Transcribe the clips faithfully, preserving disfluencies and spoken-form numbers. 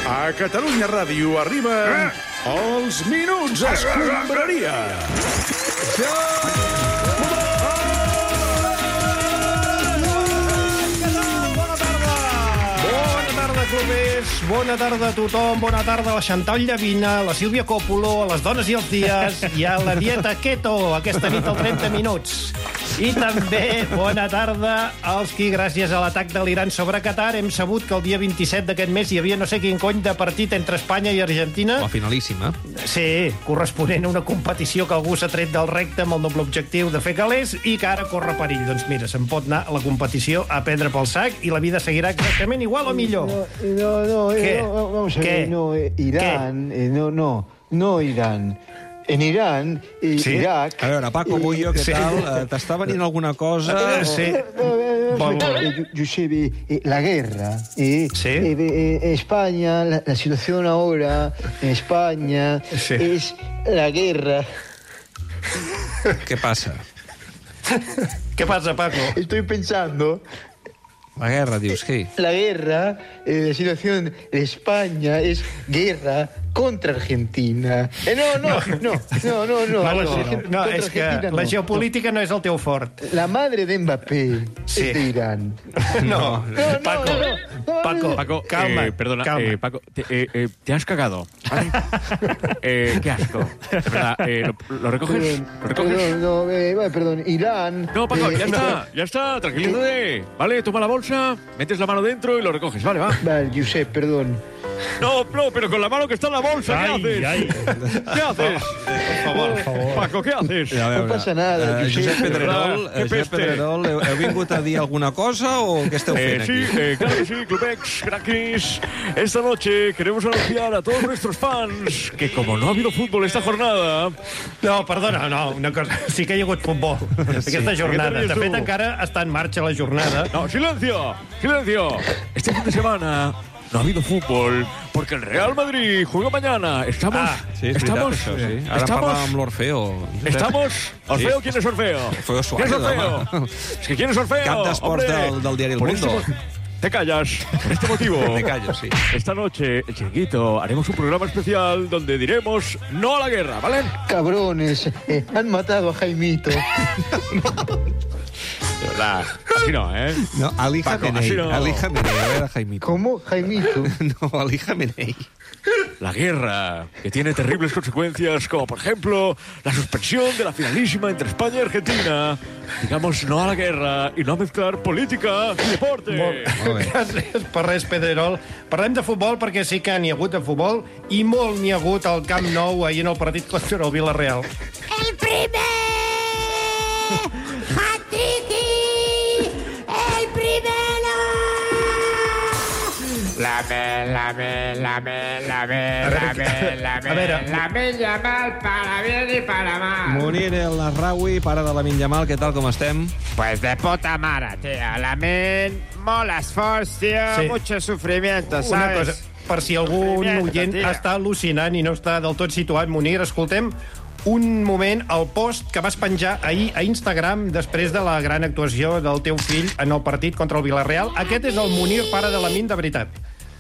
A Catalunya Ràdio arriben els Minuts Escombraria. Clubers, bona tarda a tothom, bona tarda a la Chantal Llavina, a la Sílvia Coppola, a les dones i els dies i a la dieta keto, aquesta nit al trenta minuts. I també bona tarda als qui, gràcies a l'atac de l'Iran sobre Qatar, hem sabut que el dia vint-i-set d'aquest mes hi havia no sé quin cony de partit entre Espanya i Argentina. La finalíssima. Sí, corresponent a una competició que algú s'ha tret del recte amb el doble objectiu de fer calés i que ara corre perill. Doncs mira, se'n pot anar a la competició a prendre pel sac i la vida seguirà exactament igual o millor. No, no, ¿Qué? no, vamos a ¿Qué? ver, no, eh, Irán, eh, no, no, no Irán. En Irán, i Sí? Irak... A veure, Paco Bullo, què Sí. tal? Eh, T'està venint alguna cosa? Eh, sí. Eh, eh, Vol- eh, Josep, eh, eh, la guerra. Eh, Sí. eh, eh, España, la, la situación ahora en España Sí. es la guerra. Què passa? Què passa, Paco? Estoy pensando, La guerra, dius, què? la guerra, eh, la situación en España es guerra contra Argentina. Eh, no, no, no, no, no, no. No, no, no, Argen- no, contra és que Argentina la no. geopolítica no és el teu fort. La madre de Mbappé Sí. es de Irán. No, no, Paco, no, no. Paco, Paco, calma, eh, perdona, calma. eh, Paco, te, eh, eh, te has cagado, ¿vale? eh, qué asco. De verdad, eh, ¿lo, lo recoges? ¿Lo recoges? Perdón, no, eh, bueno, perdón, Irán. No, Paco, eh, ya está, ya está, tranquilízate. Vale, toma la bolsa, metes la mano dentro y lo recoges, vale, va. Vale, Josep, perdón. No, no, pero con la mano que está en la bolsa, ¿qué haces? ¿Qué haces? Per favor, per favor. Paco, ¿qué haces? A veure, No passa nada, eh, Josep. Josep Pedrerol, Que eh, Josep peste. Pedrerol, heu, heu vingut a dir alguna cosa o què esteu Eh, fent sí, aquí? eh, claro que sí, Clubex, craquis. Esta noche queremos anunciar a todos nuestros fans que como no ha habido fútbol esta jornada... No, perdona, no, una cosa. Sí que hi ha hagut futbol aquesta jornada. ries De tu? fet, encara està en marxa la jornada. No, silencio, silencio. Este fin de semana no ha habido fútbol porque el Real Madrid juega mañana. Estamos, Ah, sí, és veritat, estamos, això, sí. Ara estamos, parlàvem amb l'Orfeo. estamos. Orfeo, ¿quién es Orfeo? Orfeo Suárez, ¿Quién es Orfeo? home. Es que ¿quién es Orfeo? Cap d'esports Hombre, del- del diari El por Mundo. este mo- Te callas. Por este motivo. Me callo, sí. Esta noche, el Chiringuito, haremos un programa especial donde diremos no a la guerra, ¿vale? Cabrones, eh, han matado a Jaimito. De verdad. Así no, ¿eh? No, Ali Paco, Jamenei. así no. Ali Jamenei, a veure, Jaimito. ¿Cómo? Jaimito. No, Ali Jamenei. La guerra, que tiene terribles consecuencias, como por ejemplo la suspensión de la finalísima entre España y Argentina. Digamos no a la guerra y no a mezclar política y deporte. Molt bé. Gràcies per res, Pedrerol. Parlem de futbol perquè sí que n'hi ha hagut de futbol i molt n'hi ha hagut al Camp Nou ahir en el partit contra el Villarreal. El primer hat-trick, el primero. Lame, lame, lame, lame, A veure, lame, a lame, veure. lame, Yamal, para bien y para mal. Munir El Nasraoui, pare de Lamine Yamal, què tal, com estem? Pues de puta mare, tío. Lamen, mola esforç, tío, Sí. mucho sufrimiento, Una ¿sabes? cosa, per si algun Sufrimiento, oient tia. està al·lucinant i no està del tot situat, Munir, escoltem un moment el post que vas penjar ahir a Instagram després de la gran actuació del teu fill en el partit contra el Villarreal. Aquest és el Munir, pare de Lamine, de veritat.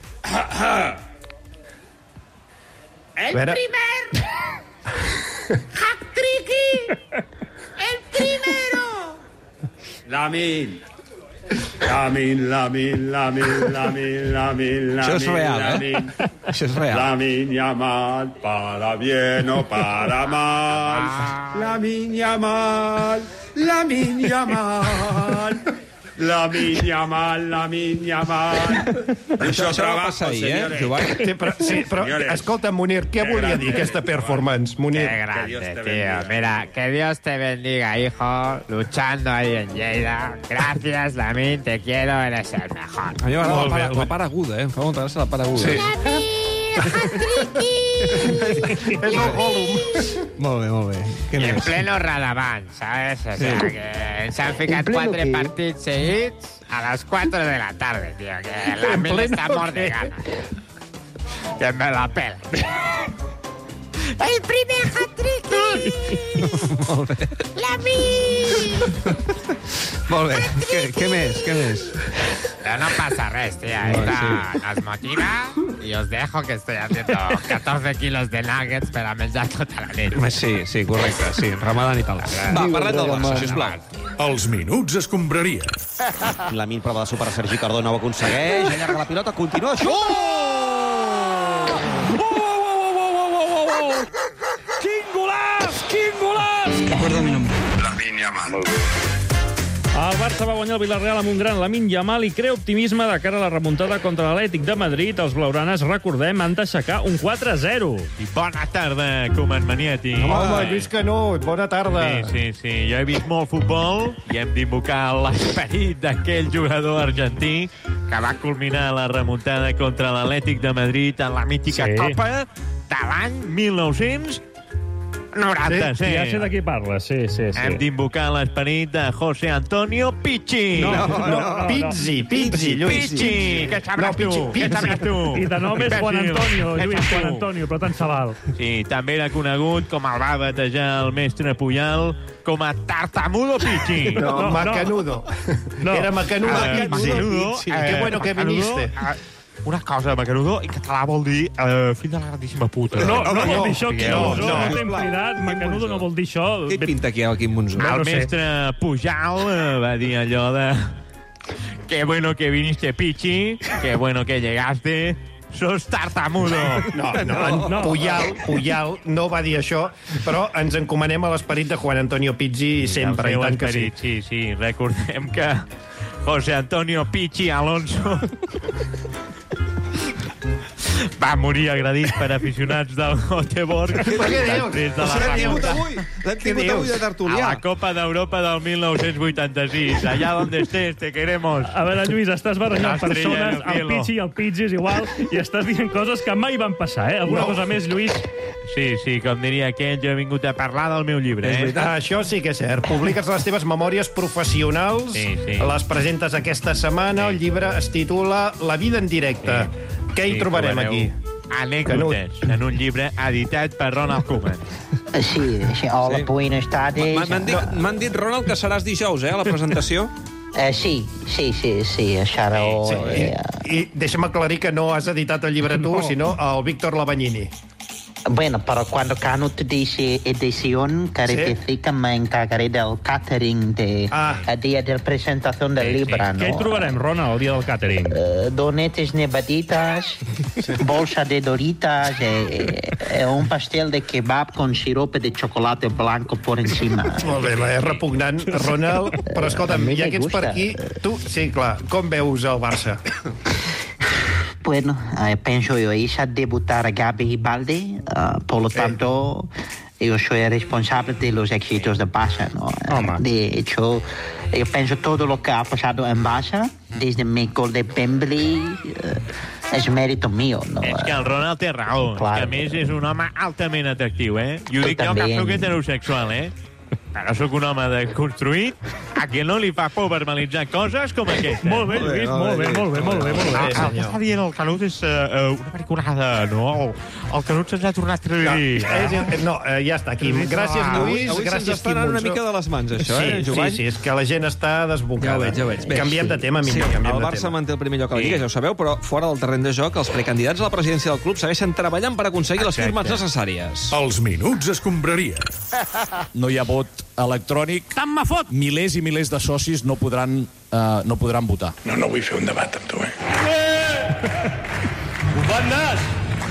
El Vera. primer hat-trick, el primero. Lamin. Lamin, Lamin, Lamin, Lamin, Lamin, Això és real, eh? Lamin. Això és real. Lamin Yamal, para bien o para mal. Lamin Yamal, Lamin Yamal. Lamin Yamal, Lamin Yamal. Això, això va passar ahir, eh, Joan? Sí, però, sí, però Señores. escolta, Munir, què volia dir aquesta performance, Munir? Qué Dios grande, te tío. bendiga. Mira, que Dios te bendiga, hijo. Luchando ahí en Lleida. Gracias, Lamin, te quiero, eres el mejor. A mi m'agrada Molt la, bé, part- la part aguda, eh? Em fa molta gràcia la part aguda. Sí. El hat-trick. És el Gollum. Molt bé, molt bé. Què Y en més? pleno Radamán, ¿sabes? O sea, que se han ¿En ficado pleno cuatro qué? partidos seguidos a las cuatro de la tarde, tío. Que la ¿En mil pleno está mort de qué? ganas. Que me la pela. El primer hat-trick. Molt bé. Lamin. Molt bé. Què, què més? Què més? Pero no pasa res, tía. Esta nos motiva y os dejo que estoy haciendo catorze quilos de nuggets per a menjar tota la nit. Sí, sí, correcte, sí, Ramadan i tal. Va, parlem del Barça, sisplau. Els minuts escombraria. Lamine prova de superar Sergi Cardona, ho aconsegueix, allarga la pilota, continua, xut! Oh! Oh, oh, oh, oh, oh, oh! Quin golaç, quin golaç! Recuerda mi nombre. Lamine Yamal. El Barça va guanyar el Villarreal amb un gran Lamine Yamal i crea optimisme de cara a la remuntada contra l'Atlètic de Madrid. Els blaugranes, recordem, han d'aixecar un quatre a zero. I bona tarda, Koeman maniàtic. Home, Lluís Canut, bona tarda. Sí, sí, sí. Jo he vist molt futbol i hem d'invocar l'esperit d'aquell jugador argentí que va culminar la remuntada contra l'Atlètic de Madrid en la mítica Sí. Copa de l'any mil nou-cents noranta. Sí, ja sé de qui parles, sí, sí, sí. Hem d'invocar l'esperit de José Antonio Pichi. No, no, no, no. Pizzi, Pizzi, Lluís. Pichi, què sabràs No, Pichi, tu? Què Pizzi. sabràs tu? I de nom és Juan Imbècil. Antonio, Què Lluís, saps Juan tu? Antonio, però tant se val. Sí, també era conegut, com el va batejar el mestre Puyal, com a Tartamudo Pichi. No, No, Macanudo. No. Era Macanudo. Ah, Pizzi. Macanudo, Sí, eh, Qué bueno que Macanudo, viniste. ah, una cosa, Macanudo, en català vol dir eh, fill de la grandíssima puta. No, no, no, vol no, dir això, Piqueu, Quim Monzó. no. No, ben cridat, Macanudo no vol dir això. Què pinta aquí el Quim Monzó? No, El no sé. mestre Pujal eh, va dir allò de... Qué bueno que viniste, Pichi. Qué bueno que llegaste. Sos tartamudo. No, no, no. Puyal, Puyal no va dir això, però ens encomanem a l'esperit de Juan Antonio Pizzi sempre, i El seu tant que sí. esperit, sí, sí. Recordem que José Antonio Pichi Alonso va morir agredit per aficionats del Göteborg. Què dius? Després de la L'hem tingut remuntada avui, l'hem tingut dius? avui de a tertulià. la Copa d'Europa del mil nou-cents vuitanta-sis. Allà donde estés, te queremos. A veure, Lluís, estàs barrejant La estrella persones, del el cielo. Pichi i el Pizzi és igual, i estàs dient coses que mai van passar, eh? Alguna No. cosa més, Lluís? Sí, sí, com diria aquell, jo he vingut a parlar del meu llibre, eh? Ah, això sí que és cert. Publiques les teves memòries professionals, Sí, sí. les presentes aquesta setmana, el llibre es titula La vida en directe. Què hi Sí, trobarem trobareu aquí? Anècdotes en un llibre editat per Ronald Koeman. Sí, sí, hola, Sí. buenas tardes. M'han m'han dit, m'han dit, Ronald, que seràs dijous, eh, a la presentació. Eh, sí, sí, sí, sí, Xaró. Sí, eh, I, i deixa'm aclarir que no has editat el llibre tu, No. sinó el Víctor Labagnini. Bueno, pero cuando Canut dice edición, quiere Sí. decir que me encargaré del catering de Ah. el día de la presentación del libro, ¿no? Què hi trobarem, Ronald, el dia del càtering? Eh, donetes nevaditas, bolsa de doritas, eh, eh, un pastel de kebab con sirope de chocolate blanco por encima. Molt bé, és repugnant, Ronald. Però escolta'm, A mi ja me que ets per gusta. aquí, tu, sí, clar, com veus el Barça? Bueno, eh, pienso yo, hice debutar a Gabi Balde, uh, por lo tanto, yo soy el responsable de los éxitos de Barça, ¿no? Toma. De hecho, yo pienso todo lo que ha pasado en Barça, desde mi gol de Pembli, eh, és mèrit mío, no? És que el Ronald té raó. Clar. És que, a més, és un home altament atractiu, eh? I ho Tu dic jo, que també. sóc heterosexual, eh? Però sóc un home desconstruït a qui no li fa por verbalitzar coses com aquesta. Molt bé, Lluís, molt bé, molt bé, molt bé, molt bé. El que està dient el Canut és uh, una periculada, no? El, el Canut se'ns ha tornat a No, dir. és, no eh, ja està, Quim. Gràcies, Avui, Lluís. avui se'ns Gràcies, està Quim anant una Monzó. mica de les mans, això, Sí, eh, sí, Jovany? sí, és que la gent està desbocada. Ja ho veig, ja ho veig. Bé, Canviem de tema, millor, Sí, canviem el de Barça tema. manté el primer lloc a la Sí. Lliga, ja ho sabeu, però fora del terreny de joc, els precandidats a la presidència del club segueixen treballant per aconseguir les Exacte. firmes necessàries. Els minuts escombraria. No hi ha vot electrònic. Tant me fot! Milers i milers de socis no podran, uh, no podran votar. No, no vull fer un debat amb tu, eh? Bufant nas!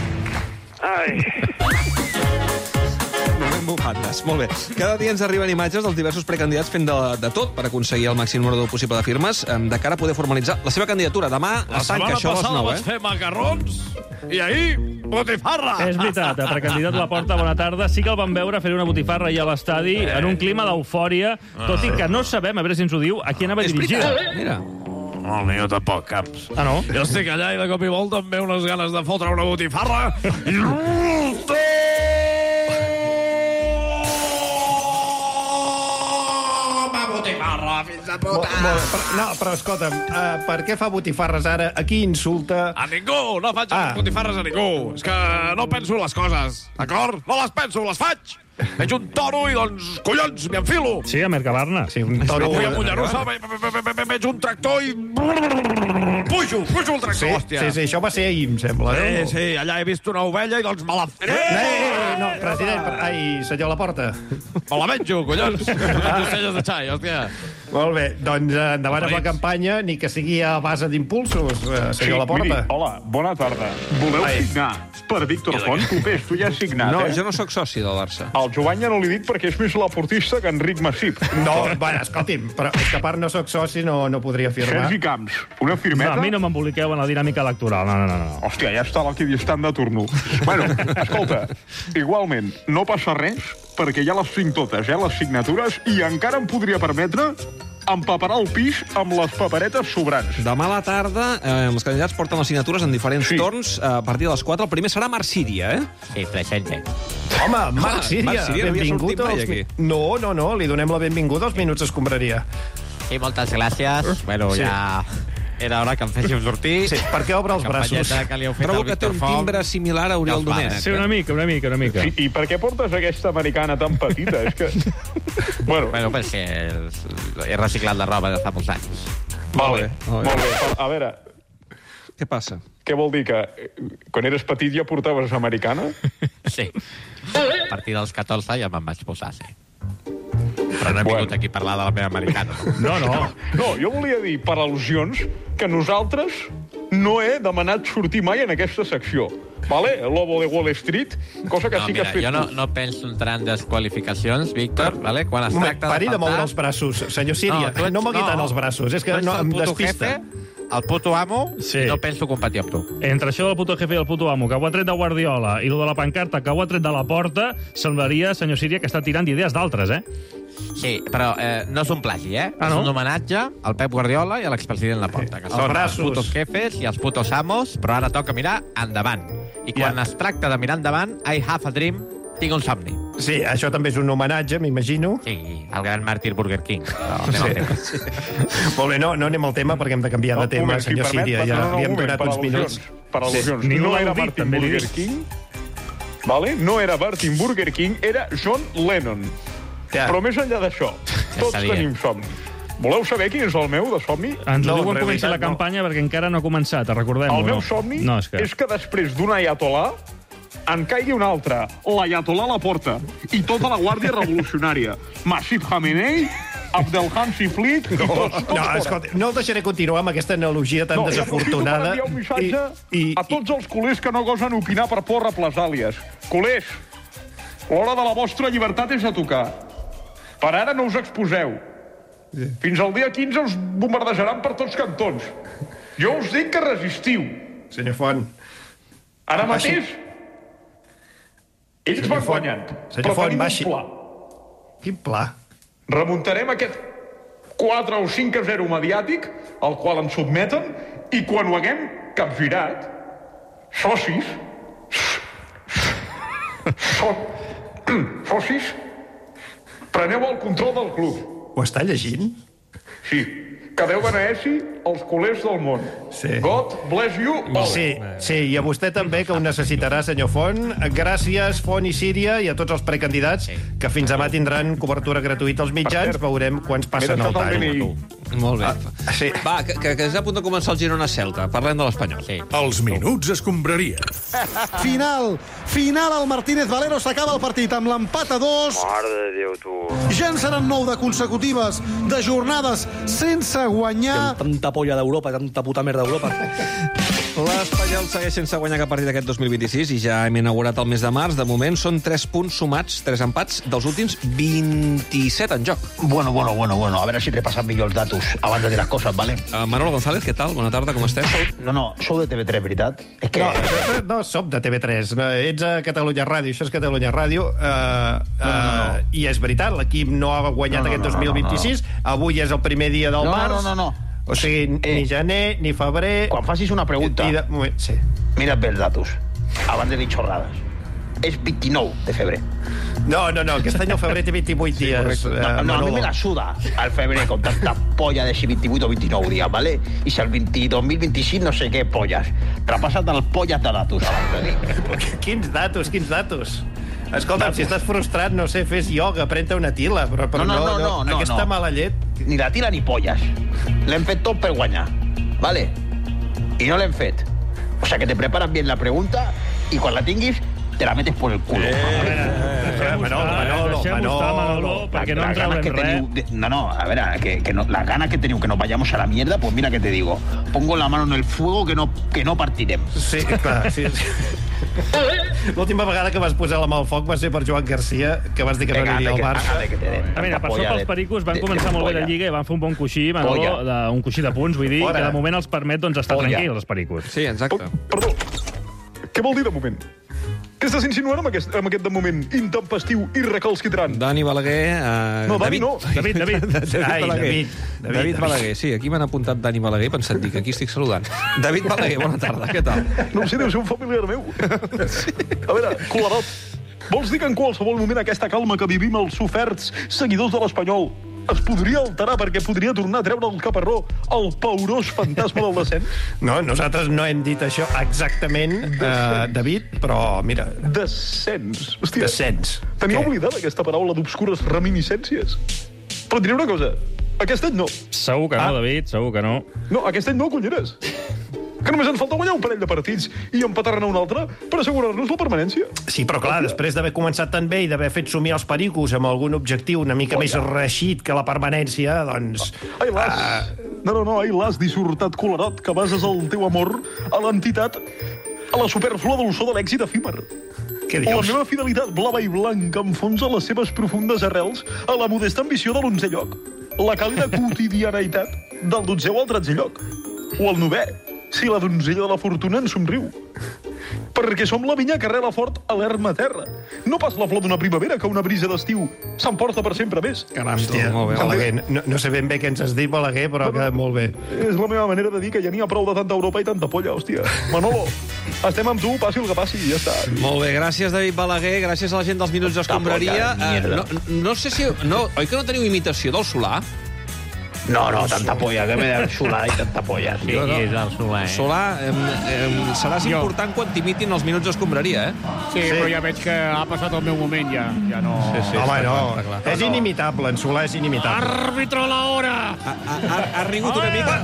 Ben bufandes, molt bé. Cada dia ens arriben imatges dels diversos precandidats fent de, de tot per aconseguir el màxim número possible de firmes em, de cara a poder formalitzar la seva candidatura. Demà La es tanca setmana això a les passada nou, vaig eh? fer macarrons i ahir botifarra. És veritat, el precandidat Laporta, bona tarda. Sí que el vam veure fer una botifarra ahir a l'estadi en un clima d'eufòria, tot i que no sabem, a veure si ens ho diu, a qui anava dirigida. Mira. No, jo tampoc, caps. Ah, no? Jo estic allà i de cop i volta em ve unes ganes de fotre una botifarra. Botifarra, fins a Molt, puta! molt, però, no, però escolta'm, uh, per què fa botifarres ara? A qui insulta? A ningú, no faig Ah. botifarres a ningú. És que no penso les coses, d'acord? No les penso, les faig. Veig un toro i, doncs, collons, m'hi enfilo. Sí, a Mercabarna. Sí, un toro... Vull a Mollerussa, ve- ve- ve- ve- ve- veig un tractor i... pujo, pujo el tractor, Sí, hòstia. sí, sí, això va ser ahir, em sembla. Sí, no? sí, allà he vist una ovella i doncs me la... Eh, eh, no, president, ai, senyor Laporta. Me la menjo, collons. Costelles de xai, hòstia. Molt bé, doncs eh, endavant amb la campanya, ni que sigui a base d'impulsos, eh, senyor Laporta. Miri, hola, bona tarda. Voleu Ai. signar per Víctor Font? Copés, tu ja has signat, No, eh? jo no sóc soci del Barça. Al Jovany ja no li dic perquè és més laportista que Enric Massip. No, bueno, escolti'm, però és que a part no sóc soci, no, no podria firmar. Sergi Camps, una firmeta? No, a mi no m'emboliqueu en la dinàmica electoral. No, no, no. no. Hòstia, ja està l'equidistant de turno. Bueno, escolta, igualment, no passa res, perquè ja les tinc totes, eh, les signatures, i encara em podria permetre empaperar el pis amb les paperetes sobrants. Demà a la tarda eh, els candidats porten les signatures en diferents sí. torns a partir de les quatre. El primer serà Marc Síria, eh? Sí, tres-cents. Home, Marc Síria, Marc Síria no havia benvingut sortit mai als... aquí. No, no, no, li donem la benvinguda als Minuts Escombraria. Sí, moltes gràcies. Bueno, Sí. ja era hora que em féssiu sortir. Sí, per què obre els braços? Campanyeta que li heu fet Trobo al que té Víctor un Font. timbre similar a Oriol Ja us va, Domènech. Sí, una mica, una mica, una mica. I, I per què portes aquesta americana tan petita? És que... Bueno, Bueno, pues que he reciclat la roba de fa molts anys. molt bé, molt bé. molt bé. A veure, Què passa? què vol dir que eh, quan eres petit ja portaves americana? Sí. A partir dels catorze ja me'n vaig posar, sí. Però no he vingut aquí a parlar de la meva americana. No, no. No, jo volia dir, per al·lusions, que nosaltres no he demanat sortir mai en aquesta secció. Vale? El Lobo de Wall Street, cosa que No, sí que mira, has fet jo no, tu. no penso entrar en desqualificacions, Víctor, vale? Quan es Un moment, tracta de pari de faltar... moure els braços, senyor Síria. tu ets- No, mogui tant els braços, és que tu ets no, el em puto despista. jefe, el puto amo, Sí. i no penso competir amb tu. Entre això del puto jefe i el puto amo, que ho ha tret de Guardiola, i lo de la pancarta, que ho ha tret de la porta, semblaria, senyor Síria, que està tirant d'idees d'altres, eh? Sí, però eh, no és un plagi, eh? Ah, és no? un homenatge al Pep Guardiola i a l'expresident Laporta, que Els són braços. els putos jefes i els putos amos, però ara toca mirar endavant. I quan Ja. es tracta de mirar endavant, I have a dream, tinc un somni. Sí, això també és un homenatge, m'imagino. Sí, el gran màrtir Burger King. Però anem al tema. Molt bé, no, no anem al tema perquè hem de canviar de Un tema, moment, si senyor permet, Síria. no, Ja no, no, li un hem moment, donat per uns al·lusions, minuts. Per al·lusions. Sí. Ningú No l'ha era dit, Martin també li Burger dic. King, vale? No era Martin Burger King, era John Lennon. Ja. Però més enllà d'això, tots sabia. tenim somnis. Voleu saber quin és el meu de somni? Ens No, ho en diu quan comenci realitat la no. campanya, perquè encara no ha començat, recordem-ho. El meu no? somni No, és que... és que després d'un ayatolà en caigui un altre, l'ayatolà a la porta, i tota la guàrdia revolucionària. Masih Khamenei, Abdelham Siflik i tots, tots No, fora. escolta, no el deixaré continuar amb aquesta analogia tan No, jo desafortunada. aprofito per enviar un missatge I, i, a tots els culers que no gosen opinar per por represàlies. Culers, l'hora de la vostra llibertat és a tocar. Per ara no us exposeu. Fins al dia quinze us bombardejaran per tots cantons. Jo us dic que resistiu. Senyor Font. Ara Baixi. mateix, ells Senyor van Font. guanyant. Senyor Però Font, tenim baixi. un pla. Quin pla? Remuntarem aquest quatre o cinc a zero mediàtic al qual ens sotmeten i quan ho haguem capgirat, socis, so, socis, preneu el control del club. Ho està llegint? Sí, que Déu beneeixi els culers del món. Sí. God bless you all. Sí, sí, i a vostè també, que ho necessitarà, senyor Font. Gràcies, Font i Síria, i a tots els precandidats, que fins demà tindran cobertura gratuïta als mitjans. Veurem quants passen el tall. Molt bé. Ah, sí. Va, que, que, que és a punt de començar el Girona-Celta. Parlem de l'Espanyol. Sí. Els Minuts Escombraria. Final, final, el Martínez Valero s'acaba el partit amb l'empat a dos. Mare de Déu, tu. Ja en seran nou de consecutives, de jornades sense guanyar. Tanta polla d'Europa, tanta puta merda d'Europa. L'Espanyol segueix sense guanyar cap partit aquest dos mil vint-i-sis i ja hem inaugurat el mes de març. De moment són tres punts sumats, tres empats, dels últims vint-i-set en joc. Bueno, bueno, bueno, bueno. A veure si repassem millor els datos abans de dir les coses, ¿vale? Uh, Manolo González, què tal? Bona tarda, com estàs? No, no, sou de T V tres, veritat? És que... No, no som de T V tres. No, ets a Catalunya Ràdio, això és Catalunya Ràdio. Uh, uh, no, no, no. I és veritat, l'equip no ha guanyat No, no, aquest no, dos mil vint-i-sis. no, no. Avui és el primer dia del No, març. no, no, no. O sigui, Eh. ni gener, ni febrer... Quan facis una pregunta, I de... moment, sí. mira't bé els datos, abans de dir xorrades. És vint-i-nou de febrer. No, no, no, aquest any el febrer té vint-i-vuit dies. No, eh, no, a mi Manolo. me la suda al febrer con tanta polla de si vint-i-vuit o vint-i-nou dies, ¿vale? I si el vint, dos mil vint-i-sis no sé què polles. Trapassa't els polles de datos abans de dir. Quins datos, quins datos? Escolta'm, si estàs frustrat, no sé, fes ioga, pren-te una tila, però, però No, no, no, no, no, aquesta no. mala llet... Ni la tira ni polles. L'hem fet tot per guanyar, ¿vale? Y no l'hem fet. O sea, que te preparas bien la pregunta y cuando la tinguis, te la metes por el culo. Eh, Manolo, Manolo, Deixem-ho estar, Manolo, perquè no en Las ganas traurem que res. teniu... de- No, no, a ver, que, que no, las ganas que teniu que nos vayamos a la mierda, pues mira que te digo. Pongo la mano en el fuego que no, que no partirem. Sí, clar, sí, sí. L'última vegada que vas posar la mà al foc va ser per Joan Garcia, que vas dir que no Venga, aniria al que- Barça. hágale que te den. Ah, mira, per Polla sort de- els pericos van de- començar de molt bé la polla. Lliga i van fer un bon coixí, Manolo, Polla. de, un coixí de punts, vull dir, Fora. que de moment els permet doncs, estar Polla. tranquils, els pericos. Sí, exacte. Perdó, què vol dir de moment? Què estàs insinuant amb aquest, amb aquest de moment intempestiu i recalcitrant? Dani Balaguer... Eh, No, Dani no. David, David. David Ai, Balaguer. David, David, David. Balaguer, sí, aquí m'han apuntat Dani Balaguer i pensat, dic, aquí estic saludant. David Balaguer, bona tarda, què tal? No ho sé, deu ser un familiar meu. Sí. A veure, Colarot, vols dir que en qualsevol moment aquesta calma que vivim els soferts seguidors de l'Espanyol es podria alterar perquè podria tornar a treure el caparró al paurós fantasma del descens? No, nosaltres no hem dit això exactament, eh, David, però mira... Descens. Hòstia, Descens. tenia Què? oblidat aquesta paraula d'obscures reminiscències. Però et diré una cosa, aquest any no. Segur que no, Ah. David, segur que no. No, aquest any no, conyeres. Que només ens falta guanyar un parell de partits i empatar-ne un altre per assegurar-nos la permanència. Sí, però clar, després d'haver començat tan bé i d'haver fet somiar els pericos amb algun objectiu una mica més reeixit que la permanència, doncs... Ai, l'has... No, no, no, ai, l'has dissortat, Colarot, que bases el teu amor a l'entitat, a la superflua dolçor de l'èxit efímer. Què La dius? meva fidelitat blava i blanca enfonsa les seves profundes arrels a la modesta ambició de l'onzè lloc, la càlida quotidianitat del dotzè o el tretzè lloc, o el novè, si la donzella de la fortuna ens somriu. Perquè som la vinya que arrela fort a l'erma terra. No pas la flor d'una primavera que una brisa d'estiu s'emporta per sempre més. Caram, Hòstia, molt bé. Balaguer, no, no sé ben bé què ens has dit, Balaguer, però que molt bé. És la meva manera de dir que ja n'hi ha prou de tanta Europa i tanta polla, hòstia. Manolo, estem amb tu, passi el que passi, i ja està. Molt bé, gràcies, David Balaguer, gràcies a la gent dels Minuts d'Escombraria. Eh, no, no sé si... No, oi que no teniu imitació del Solà? No, no, tanta polla, que me da xulada i tanta polla. Sí, no, no. És el Solà, eh? Solà, eh, eh, seràs Jo. important quan t'imitin els Minuts d'Escombraria, eh? Sí, sí, però ja veig que ha passat el meu moment, ja. Ja no... Sí, sí, Home, està no, clar, està clar. és inimitable, en Solà és inimitable. Àrbitre a l'hora! Ha, ha, ha, ha rigut una mica...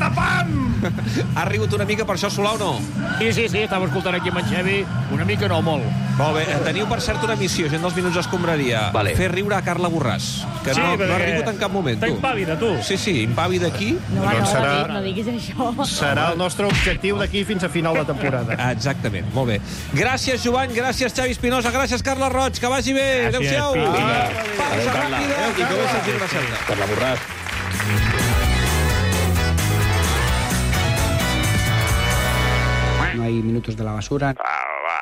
Ha rigut una mica per això, Solà, o no? Sí, sí, sí, estava escoltant aquí amb en Xevi. Una mica no, molt. Molt bé, teniu per cert una missió, gent dels Minuts d'Escombraria. Vale. Fer riure a Carla Borràs, que Sí, no, no ha perquè rigut en cap moment, Està tu. impàvida, tu. Sí, sí, impàvida aquí. No, no, Doncs serà- David, no diguis això. Serà el nostre objectiu d'aquí fins a final de temporada. Exactament, molt bé. Gràcies, Joan, gràcies, Xavi Espinosa, gràcies, Carla Roig, que vagi bé. Gràcies, Adéu-siau. Piqui. Pausa ràpida i que vagi fent una certa. Carla Borràs. No hay minutos de la basura.